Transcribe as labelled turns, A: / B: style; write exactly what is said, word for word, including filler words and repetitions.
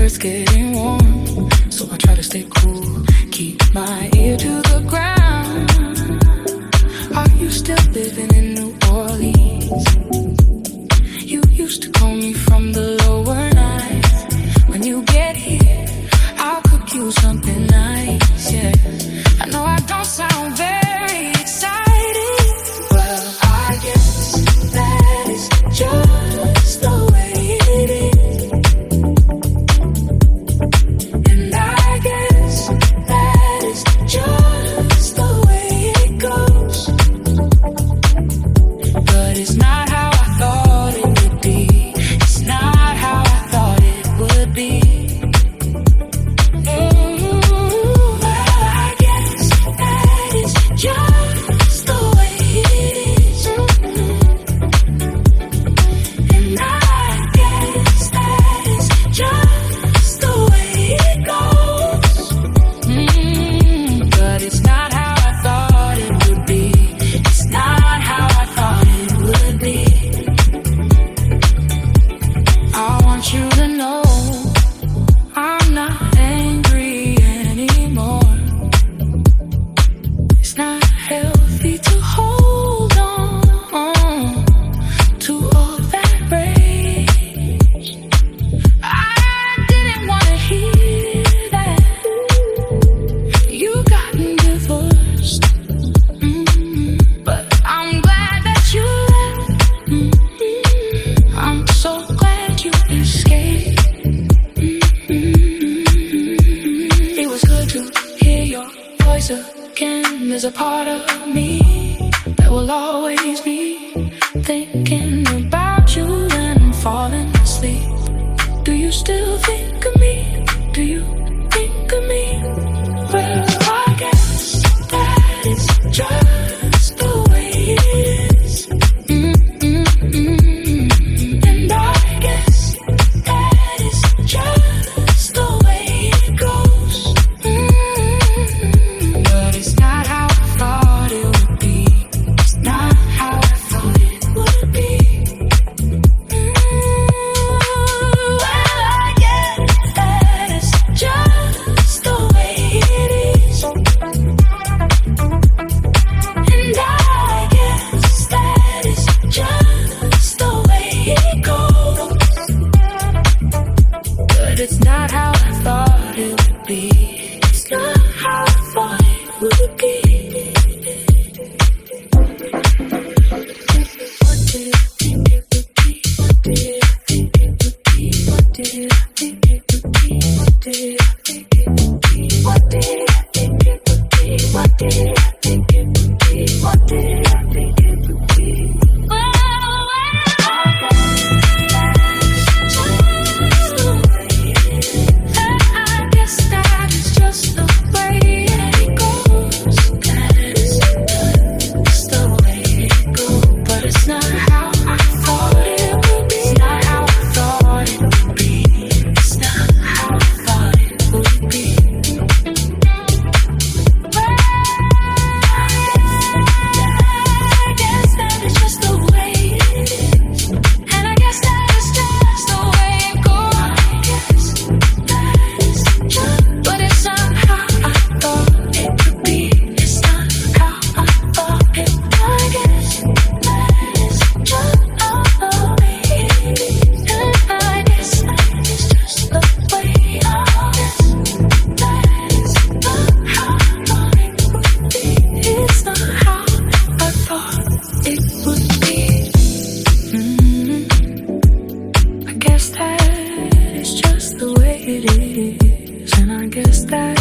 A: it's getting warm, so I try to stay cool, keep my ear to the ground. Are you still living in New Orleans? You used to call me from the lower nights. When you get here, I'll cook you something nice, yeah. I know I don't sound very excited. Well, I guess that is just the way it is. And I guess that is just the way it goes. But it's not how I thought it would be. It's not how I thought it would be. There's a part of me that will always be thinking about you when I'm falling asleep. Do you still think of me? Do you think of me? Well, I guess that is just the way it is. Mm-mm-mm. And I guess that is just the way it goes. Mm-mm. But it's not how it's not how I thought it would be. It's not how I thought it would be. What did I think it would be? What did I think it would be? What did I think it would be? What did I think it would be? What did I think it would be? What did I think it would be? What did I think it would be? It is, and I guess that